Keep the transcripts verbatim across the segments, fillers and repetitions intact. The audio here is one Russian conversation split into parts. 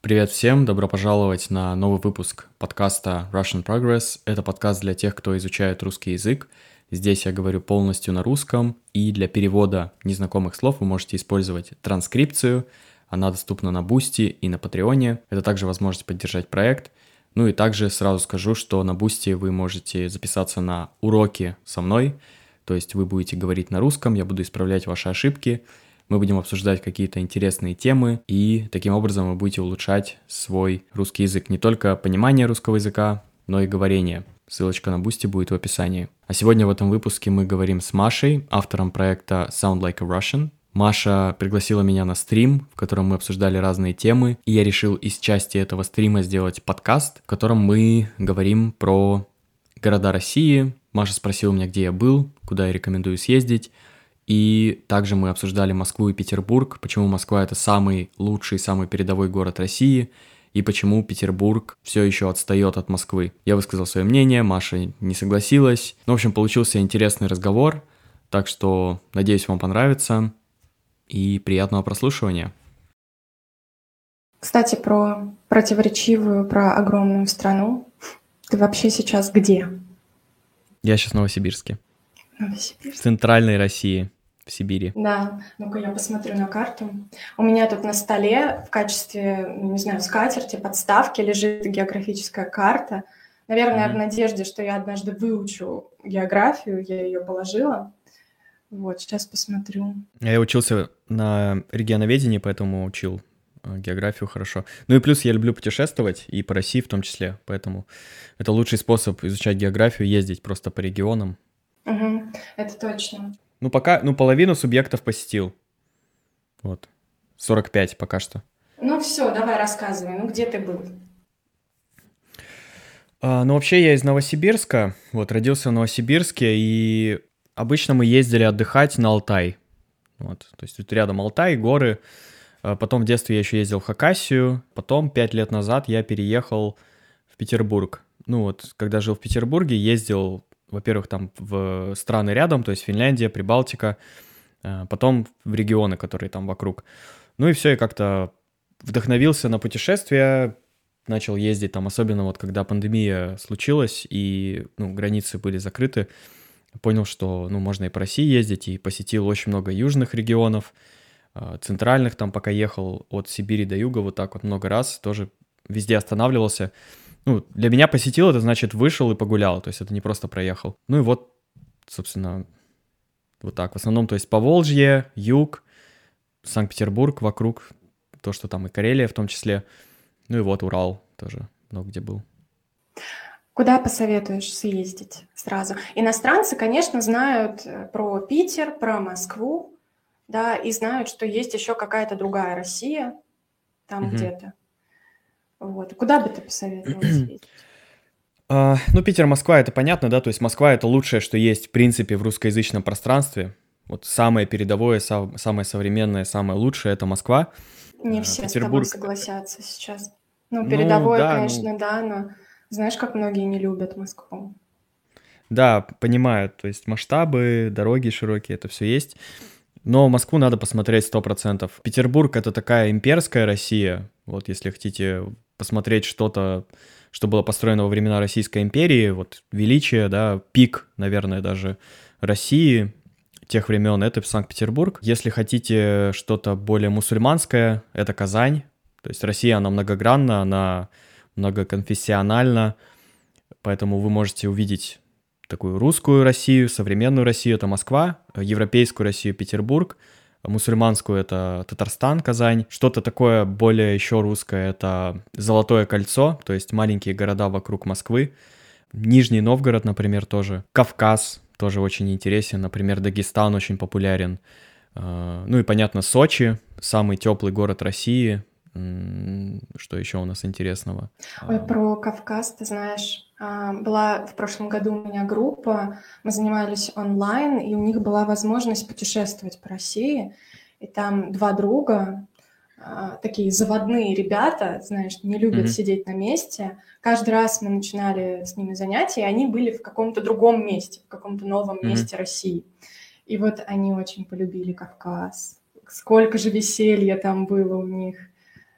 Привет всем, добро пожаловать на новый выпуск подкаста Russian Progress. Это подкаст для тех, кто изучает русский язык. Здесь я говорю полностью на русском, и для перевода незнакомых слов вы можете использовать транскрипцию. Она доступна на Boosty и на Патреоне. Это также возможность поддержать проект. Ну и также сразу скажу, что на Boosty вы можете записаться на уроки со мной. То есть вы будете говорить на русском, я буду исправлять ваши ошибки. Мы будем обсуждать какие-то интересные темы, и таким образом вы будете улучшать свой русский язык. Не только понимание русского языка, но и говорение. Ссылочка на Boosty будет в описании. А сегодня в этом выпуске мы говорим с Машей, автором проекта Sound Like a Russian. Маша пригласила меня на стрим, в котором мы обсуждали разные темы, и я решил из части этого стрима сделать подкаст, в котором мы говорим про города России. Маша спросила меня, где я был, куда я рекомендую съездить. И также мы обсуждали Москву и Петербург, почему Москва — это самый лучший, самый передовой город России, и почему Петербург все еще отстает от Москвы. Я высказал свое мнение, Маша не согласилась. Ну, в общем, получился интересный разговор, так что, надеюсь, вам понравится, и приятного прослушивания. Кстати, про противоречивую, про огромную страну. Ты вообще сейчас где? Я сейчас в Новосибирске. Новосибирск. В центральной России. В Сибири. Да, ну-ка я посмотрю на карту. У меня тут на столе в качестве, не знаю, скатерти, подставки лежит географическая карта. Наверное, mm-hmm. в надежде, что я однажды выучу географию, я ее положила. Вот, сейчас посмотрю. Я учился на регионоведении, поэтому учил географию хорошо. Ну и плюс я люблю путешествовать, и по России в том числе, поэтому это лучший способ изучать географию, ездить просто по регионам. Угу, это точно. Ну, пока, ну, половину субъектов посетил. Вот. сорок пять пока что. Ну, все, давай рассказывай. Ну, где ты был? А, ну, вообще, я из Новосибирска. Вот, родился в Новосибирске, и обычно мы ездили отдыхать на Алтай. Вот, то есть тут рядом Алтай, горы. А потом в детстве я еще ездил в Хакасию. Потом, пять лет назад, я переехал в Петербург. Ну, вот, когда жил в Петербурге, ездил... Во-первых, там в страны рядом, то есть Финляндия, Прибалтика, потом в регионы, которые там вокруг. Ну и все, и как-то вдохновился на путешествия, начал ездить там, особенно вот когда пандемия случилась и ну, границы были закрыты, понял, что ну, можно и по России ездить, и посетил очень много южных регионов, центральных, там пока ехал от Сибири до юга, вот так вот много раз, тоже везде останавливался. Ну, для меня посетил, это значит вышел и погулял, то есть это не просто проехал. Ну и вот, собственно, вот так. В основном, то есть Поволжье, юг, Санкт-Петербург вокруг, то, что там и Карелия в том числе. Ну и вот Урал тоже много где был. Куда посоветуешь съездить сразу? Иностранцы, конечно, знают про Питер, про Москву, да, и знают, что есть еще какая-то другая Россия там угу. где-то. Вот. Куда бы ты посоветовал съездить? Uh, ну, Питер, Москва, это понятно, да, то есть Москва — это лучшее, что есть, в принципе, в русскоязычном пространстве. Вот самое передовое, сам, самое современное, самое лучшее — это Москва. Не uh, все Петербург... с тобой согласятся сейчас. Ну, передовое, ну, да, конечно, ну... да, но знаешь, как многие не любят Москву. Да, понимаю, то есть масштабы, дороги широкие, это все есть. Но Москву надо посмотреть сто процентов. Петербург — это такая имперская Россия, вот если хотите посмотреть что-то, что было построено во времена Российской империи, вот величие, да, пик, наверное, даже России тех времен, это Санкт-Петербург. Если хотите что-то более мусульманское, это Казань. То есть Россия, она многогранна, она многоконфессиональна, поэтому вы можете увидеть такую русскую Россию, современную Россию — это Москва, европейскую Россию — Петербург, мусульманскую — это Татарстан, Казань. Что-то такое более еще русское — это Золотое кольцо, то есть маленькие города вокруг Москвы. Нижний Новгород, например, тоже. Кавказ тоже очень интересен, например, Дагестан очень популярен. Ну и, понятно, Сочи, самый теплый город России. Что еще у нас интересного? Ой, про Кавказ, ты знаешь, была в прошлом году у меня группа, мы занимались онлайн, и у них была возможность путешествовать по России, и там два друга, такие заводные ребята, знаешь, не любят mm-hmm. сидеть на месте. Каждый раз мы начинали с ними занятия, и они были в каком-то другом месте, в каком-то новом mm-hmm. месте России. И вот они очень полюбили Кавказ. Сколько же веселья там было у них.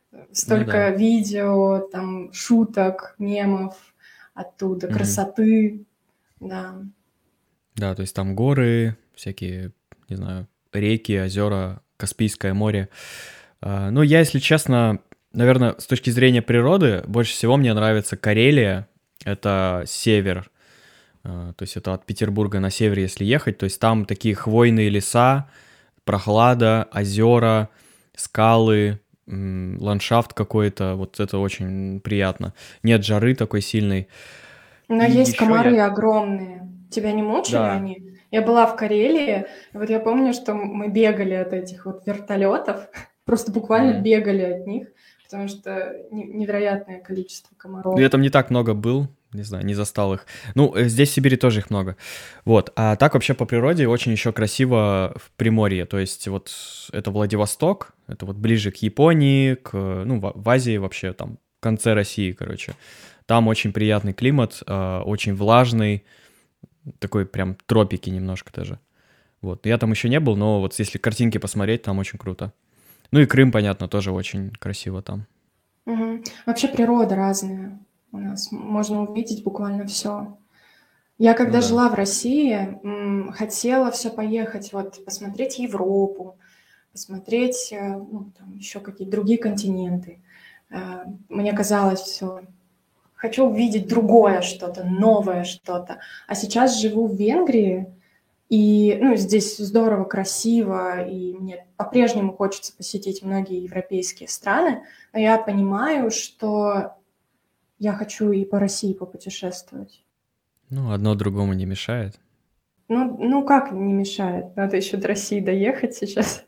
Ну Столько да. видео, там, шуток, мемов оттуда, Мгм. красоты, да. Да, то есть там горы, всякие, не знаю, реки, озера, Каспийское море. А, Ну, я, если честно, наверное, с точки зрения природы, больше всего мне нравится Карелия. Это север. А, То есть это от Петербурга на север, если ехать. То есть там такие хвойные леса, прохлада, озера, скалы, м, ландшафт какой-то. Вот это очень приятно. Нет жары такой сильной. Но И есть еще комары я... огромные. Тебя не мучили Да. они? Я была в Карелии, и вот я помню, что мы бегали от этих вот вертолетов, просто буквально Мгм. бегали от них, потому что не- невероятное количество Ну, я комаров. там не так много был, не знаю, не застал их. Ну, э, здесь в Сибири тоже их много. Вот. А так вообще по природе очень еще красиво в Приморье. То есть вот это Владивосток, это вот ближе к Японии, к, ну, в в Азии вообще, там, в конце России, короче. Там очень приятный климат, э, очень влажный, такой прям тропики немножко даже. Вот. Я там еще не был, но вот если картинки посмотреть, там очень круто. Ну и Крым, понятно, тоже очень красиво там. Мгм. Вообще природа разная у нас, можно увидеть буквально все. Я Ну когда да. жила в России, м, хотела все поехать, вот посмотреть Европу, посмотреть, э, ну, там еще какие-то другие континенты. Э, Мне казалось все, хочу увидеть другое что-то, новое что-то. А сейчас живу в Венгрии, и, ну, здесь здорово, красиво, и мне по-прежнему хочется посетить многие европейские страны, но я понимаю, что я хочу и по России попутешествовать. Ну, одно другому не мешает. Ну, ну как не мешает? Надо еще до России доехать сейчас.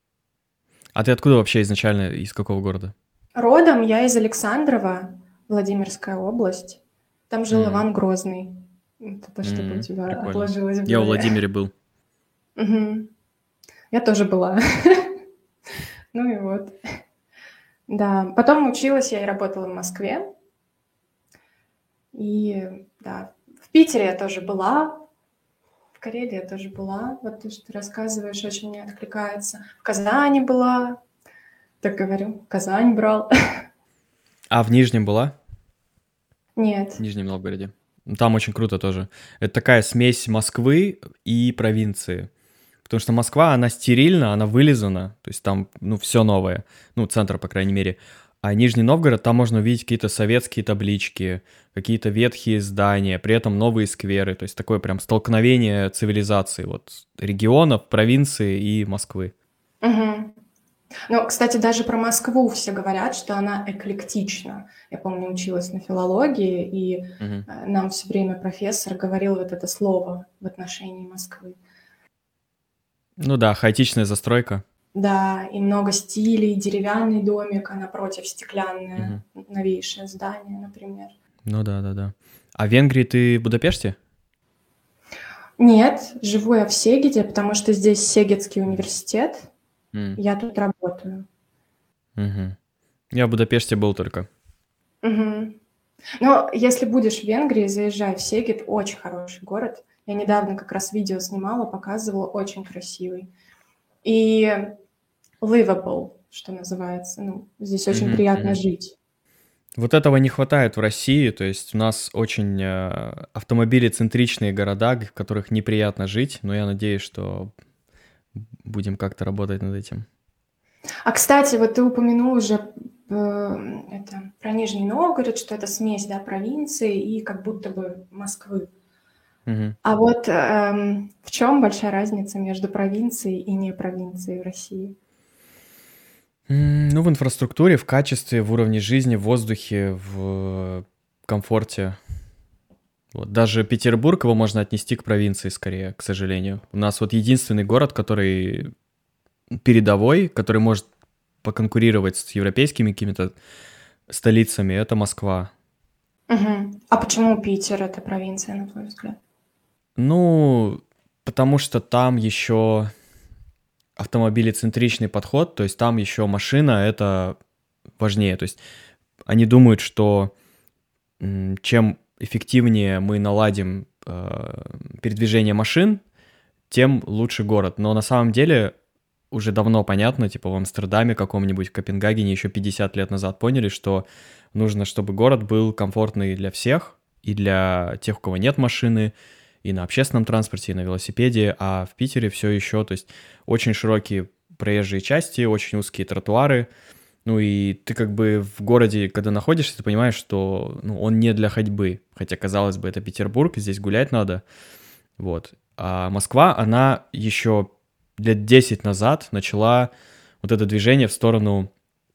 А ты откуда вообще изначально, из какого города? Родом я из Александрова, Владимирская область. Там жил М, Иван Грозный. Это то, чтобы у м, тебя прикольно. отложилось в Я в голове. Владимире был. Мгм. Я тоже была. Ну и вот. Да. Потом училась я и работала в Москве. И да, в Питере я тоже была, в Карелии я тоже была. Вот то, что ты рассказываешь, очень мне откликается. В Казани была, так говорю, Казань брал. А в Нижнем была? В Нет. Нижнем Новгороде. Ну, там очень круто тоже. Это такая смесь Москвы и провинции. Потому что Москва, она стерильна, она вылизана. То есть там, ну, все новое. Ну, центр, по крайней мере. А Нижний Новгород, там можно увидеть какие-то советские таблички, какие-то ветхие здания, при этом новые скверы. То есть такое прям столкновение цивилизаций. Вот регионов, провинции и Москвы. Мгм. Ну, кстати, даже про Москву все говорят, что она эклектична. Я помню, училась на филологии, и Мгм. э, нам все время профессор говорил вот это слово в отношении Москвы. Ну да, хаотичная застройка. Да, и много стилей, деревянный домик, а напротив стеклянное Мгм. новейшее здание, например. Ну да, да, да. А в Венгрии ты в Будапеште? Нет, живу я в Сегеде, потому что здесь Сегедский Мгм. университет, М, я тут работаю. мгм. Я в Будапеште был только. Мгм. Но если будешь в Венгрии, заезжай в Сегед, очень хороший город. Я недавно как раз видео снимала, показывала, очень красивый. И livable, что называется. Ну, здесь очень Мгм, приятно мгм. жить. Вот этого не хватает в России, то есть у нас очень э, автомобилецентричные города, г- в которых неприятно жить, но я надеюсь, что будем как-то работать над этим. А, кстати, вот ты упомянул уже э, это, про Нижний Новгород, что это смесь, да, провинции и как будто бы Москвы. Мгм. А вот эм, в чем большая разница между провинцией и не провинцией в России? М, Ну, в инфраструктуре, в качестве, в уровне жизни, в воздухе, в комфорте. Вот. Даже Петербург его можно отнести к провинции скорее, к сожалению. У нас вот единственный город, который передовой, который может поконкурировать с европейскими какими-то столицами, это Москва. Мгм. А почему Питер это провинция, на твой взгляд? Ну, потому что там еще автомобилецентричный подход, то есть там еще машина это важнее. То есть они думают, что м, чем эффективнее мы наладим э, передвижение машин, тем лучше город. Но на самом деле уже давно понятно, типа в Амстердаме каком-нибудь, в Копенгагене еще пятьдесят лет назад поняли, что нужно, чтобы город был комфортный для всех, и для тех, у кого нет машины, и на общественном транспорте, и на велосипеде, а в Питере все еще, то есть очень широкие проезжие части, очень узкие тротуары, ну и ты как бы в городе, когда находишься, ты понимаешь, что ну, он не для ходьбы, хотя, казалось бы, это Петербург, здесь гулять надо, вот. А Москва, она еще лет десять назад начала вот это движение в сторону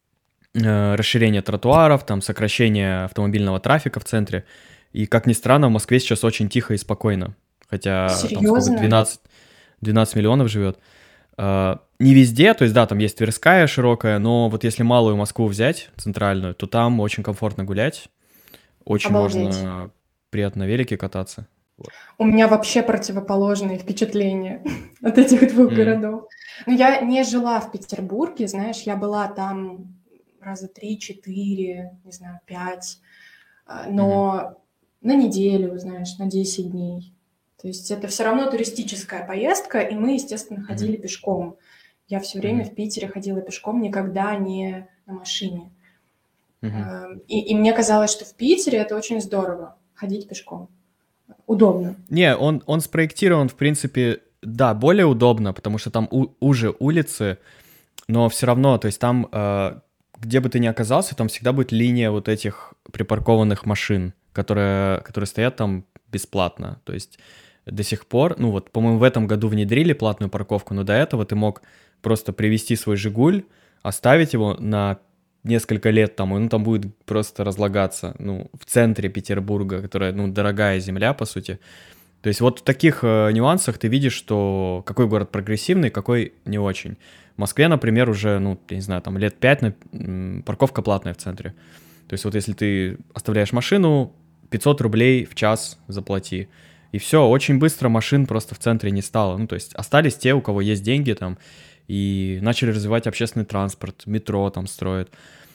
э, расширения тротуаров, там, сокращения автомобильного трафика в центре. И, как ни странно, в Москве сейчас очень тихо и спокойно. Хотя там сколько, Серьезно? двенадцать, двенадцать миллионов живет. Э, не везде, то есть, да, там есть Тверская широкая, но вот если малую Москву взять, центральную, то там очень комфортно гулять, очень Обалдеть. можно приятно на велике кататься. Вот. У меня вообще противоположные впечатления от этих двух М, городов. Ну, я не жила в Петербурге, знаешь, я была там раза три-четыре, не знаю, пять, а, мгм, но на неделю, знаешь, на десять дней. То есть это все равно туристическая поездка, и мы, естественно, мгм, ходили пешком. Я все время мгм, в Питере ходила пешком, никогда не на машине. мгм. А, И, и мне казалось, что в Питере это очень здорово ходить пешком. Удобно. Не, он, он спроектирован, в принципе, да, более удобно, потому что там у- уже улицы, но все равно, то есть там, э, где бы ты ни оказался, там всегда будет линия вот этих припаркованных машин, которые, которые стоят там бесплатно. То есть до сих пор, ну вот, по-моему, в этом году внедрили платную парковку, но до этого ты мог просто привезти свой «Жигуль», оставить его на несколько лет там, и он там будет просто разлагаться, ну, в центре Петербурга, которая, ну, дорогая земля, по сути. То есть вот в таких э, нюансах ты видишь, что какой город прогрессивный, какой не очень. В Москве, например, уже, ну, я не знаю, там лет пять на, м, парковка платная в центре. То есть вот если ты оставляешь машину, пятьсот рублей в час заплати. И все, очень быстро машин просто в центре не стало. Ну, то есть остались те, у кого есть деньги там, и начали развивать общественный транспорт, метро там строят.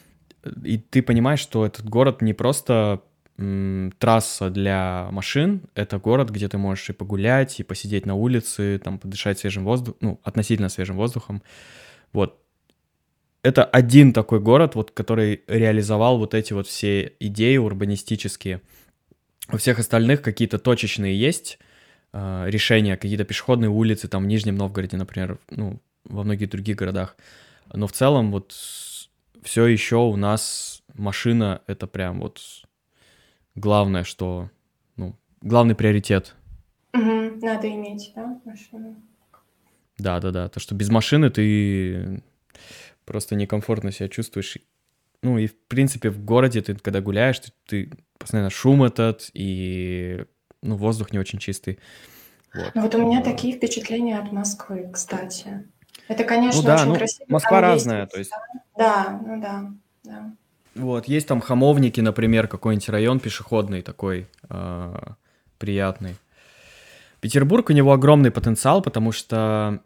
И ты понимаешь, что этот город не просто м, трасса для машин, это город, где ты можешь и погулять, и посидеть на улице, там, подышать свежим воздухом, ну, относительно свежим воздухом. Вот. Это один такой город, вот, который реализовал вот эти вот все идеи урбанистические. У всех остальных какие-то точечные есть э, решения, какие-то пешеходные улицы, там, в Нижнем Новгороде, например, ну, во многих других городах. Но в целом вот все еще у нас машина — это прям вот главное, что, ну, главный приоритет. Мгм. Надо иметь, да, машину? Да-да-да, то, что без машины ты просто некомфортно себя чувствуешь. Ну и, в принципе, в городе ты, когда гуляешь, ты, ты постоянно шум этот, и, ну, воздух не очень чистый. Ну Вот. вот у меня А, такие впечатления от Москвы, кстати. Это, Ну конечно, да, очень ну, красиво, Москва там есть разная, то места. есть, Да, ну да, да. вот, есть там Хамовники, например, какой-нибудь район пешеходный такой, а, приятный. Петербург, у него огромный потенциал, потому что,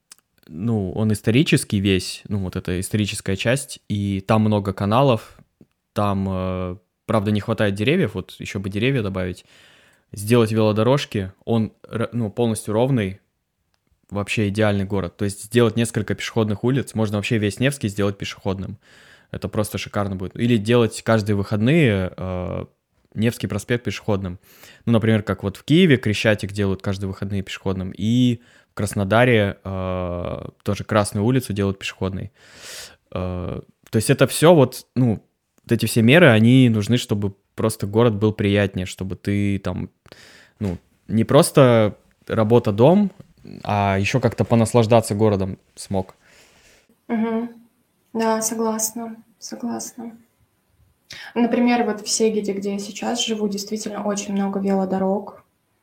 ну, он исторический весь, ну, вот эта историческая часть, и там много каналов, там, э, правда, не хватает деревьев, вот еще бы деревья добавить, сделать велодорожки, он, р- ну, полностью ровный, вообще идеальный город, то есть сделать несколько пешеходных улиц, можно вообще весь Невский сделать пешеходным, это просто шикарно будет, или делать каждые выходные э, Невский проспект пешеходным, ну, например, как вот в Киеве Крещатик делают каждые выходные пешеходным, и в Краснодаре э, тоже Красную улицу делают пешеходной. Э, То есть это все вот, ну, вот эти все меры, они нужны, чтобы просто город был приятнее, чтобы ты там, ну, не просто работа-дом, а еще как-то понаслаждаться городом смог. Мгм. Да, согласна, согласна. Например, вот в Сегеде, где я сейчас живу, действительно очень много велодорог.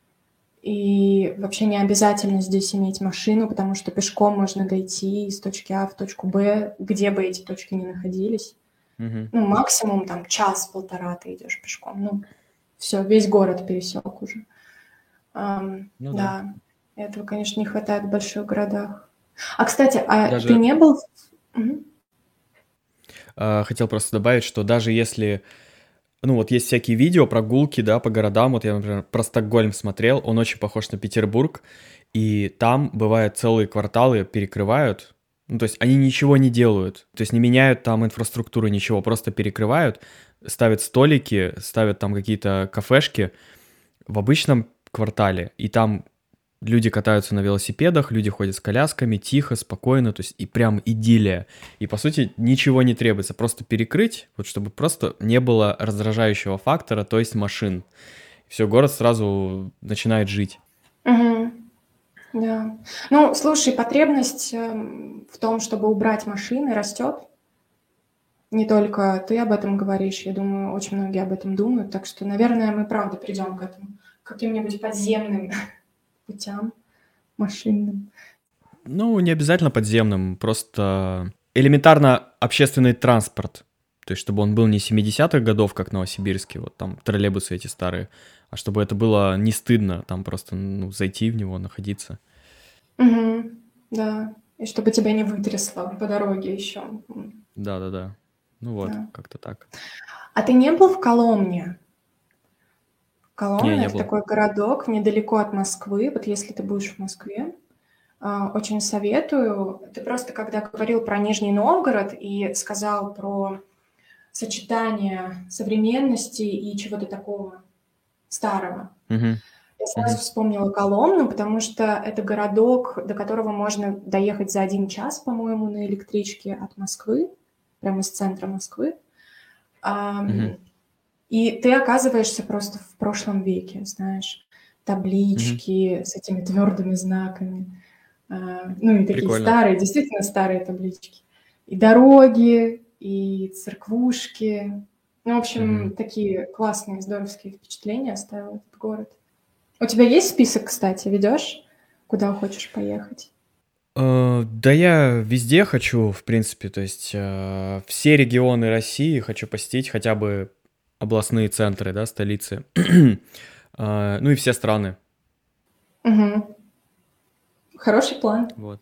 И вообще не обязательно здесь иметь машину, потому что пешком можно дойти из точки А в точку Б, где бы эти точки ни находились. Мгм. Ну, максимум там час-полтора ты идешь пешком. Ну, все, весь город пересек уже. Ам, Ну да. да, этого, конечно, не хватает в больших городах. А, кстати, а ты Даже не был... Мгм. э, хотел просто добавить, что даже если, ну вот есть всякие видео, прогулки, да, по городам, вот я, например, про Стокгольм смотрел, он очень похож на Петербург, и там бывает целые кварталы перекрывают, Ну, то есть они ничего не делают, то есть не меняют там инфраструктуру, ничего, просто перекрывают, ставят столики, ставят там какие-то кафешки в обычном квартале, и там люди катаются на велосипедах, люди ходят с колясками, тихо, спокойно, то есть и прям идиллия. И, по сути, ничего не требуется, просто перекрыть, вот чтобы просто не было раздражающего фактора, то есть машин. Все, город сразу начинает жить. Угу. Да. Ну, слушай, потребность эм, в том, чтобы убрать машины, растет. Не только ты об этом говоришь, я думаю, очень многие об этом думают. Так что, наверное, мы правда придем к этому, к каким-нибудь подземным путям машинным. Ну, не обязательно подземным, просто элементарно общественный транспорт. То есть, чтобы он был не семидесятых годов, как в Новосибирске, вот там троллейбусы эти старые, а чтобы это было не стыдно, там просто ну, зайти в него, находиться. Угу. Да. И чтобы тебя не вытрясло по дороге еще. Да-да-да. Ну вот, Да. как-то так. А ты не был в Коломне? Коломна Не, — не это был. такой городок недалеко от Москвы. Вот если ты будешь в Москве, а, очень советую. Ты просто, когда говорил про Нижний Новгород и сказал про сочетание современности и чего-то такого старого, Угу. я Угу. сразу вспомнила Коломну, потому что это городок, до которого можно доехать за один час, по-моему, на электричке от Москвы, прямо из центра Москвы. Ам, Угу. И ты оказываешься просто в прошлом веке, знаешь, таблички с этими твердыми знаками. А, Ну и такие Прикольно. старые, действительно старые таблички. И дороги, и церквушки. Ну, в общем, Угу. такие классные, здоровские впечатления оставил этот город. У тебя есть список, кстати, ведешь, куда хочешь поехать? Э, Да я везде хочу, в принципе, то есть э, все регионы России хочу посетить, хотя бы областные центры, да, столицы. Э, Ну и все страны. Угу. Хороший план. Вот.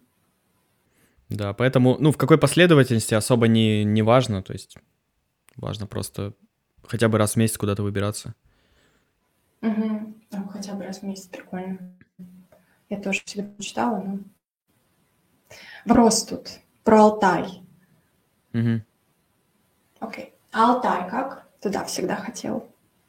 Да, поэтому, ну, в какой последовательности особо не, не важно, то есть важно просто хотя бы раз в месяц куда-то выбираться. Угу. Ну, хотя бы раз в месяц, прикольно. Я тоже всегда читала, но... Вопрос тут про Алтай. Мгм. Окей. А Алтай как? Туда всегда хотел.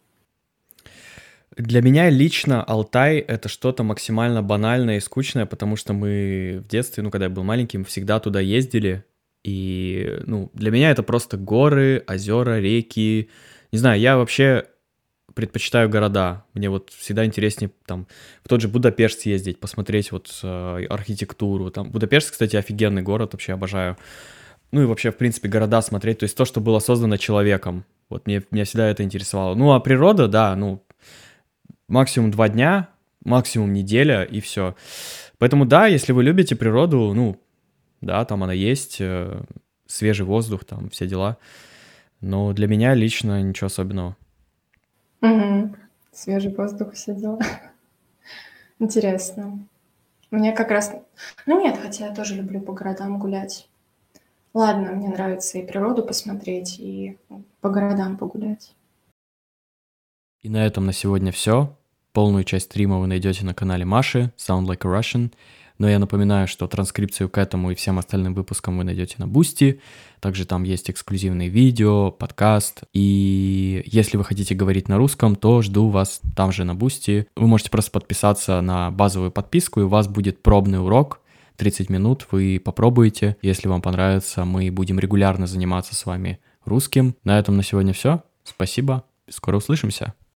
Для меня лично Алтай — это что-то максимально банальное и скучное, потому что мы в детстве, ну, когда я был маленьким, всегда туда ездили, и, ну, для меня это просто горы, озера, реки. Не знаю, я вообще предпочитаю города. Мне вот всегда интереснее там в тот же Будапешт съездить, посмотреть вот э, архитектуру. Там Будапешт, кстати, офигенный город, вообще обожаю. Ну и вообще, в принципе, города смотреть, то есть то, что было создано человеком. Вот мне, меня всегда это интересовало. Ну, а природа, да, ну, максимум два дня, максимум неделя, и все. Поэтому да, если вы любите природу, ну, да, там она есть, э, свежий воздух, там все дела. Но для меня лично ничего особенного. Угу. Свежий воздух, все дела. Интересно. Мне как раз... Ну нет, хотя я тоже люблю по городам гулять. Ладно, мне нравится и природу посмотреть, и по городам погулять. И на этом на сегодня все. Полную часть стрима вы найдете на канале Маши Sound Like a Russian. Но я напоминаю, что транскрипцию к этому и всем остальным выпускам вы найдете на Boosty. Также там есть эксклюзивные видео, подкаст. И если вы хотите говорить на русском, то жду вас там же на Boosty. Вы можете просто подписаться на базовую подписку, и у вас будет пробный урок. тридцать минут вы попробуете. Если вам понравится, мы будем регулярно заниматься с вами русским. На этом на сегодня все. Спасибо. Скоро услышимся.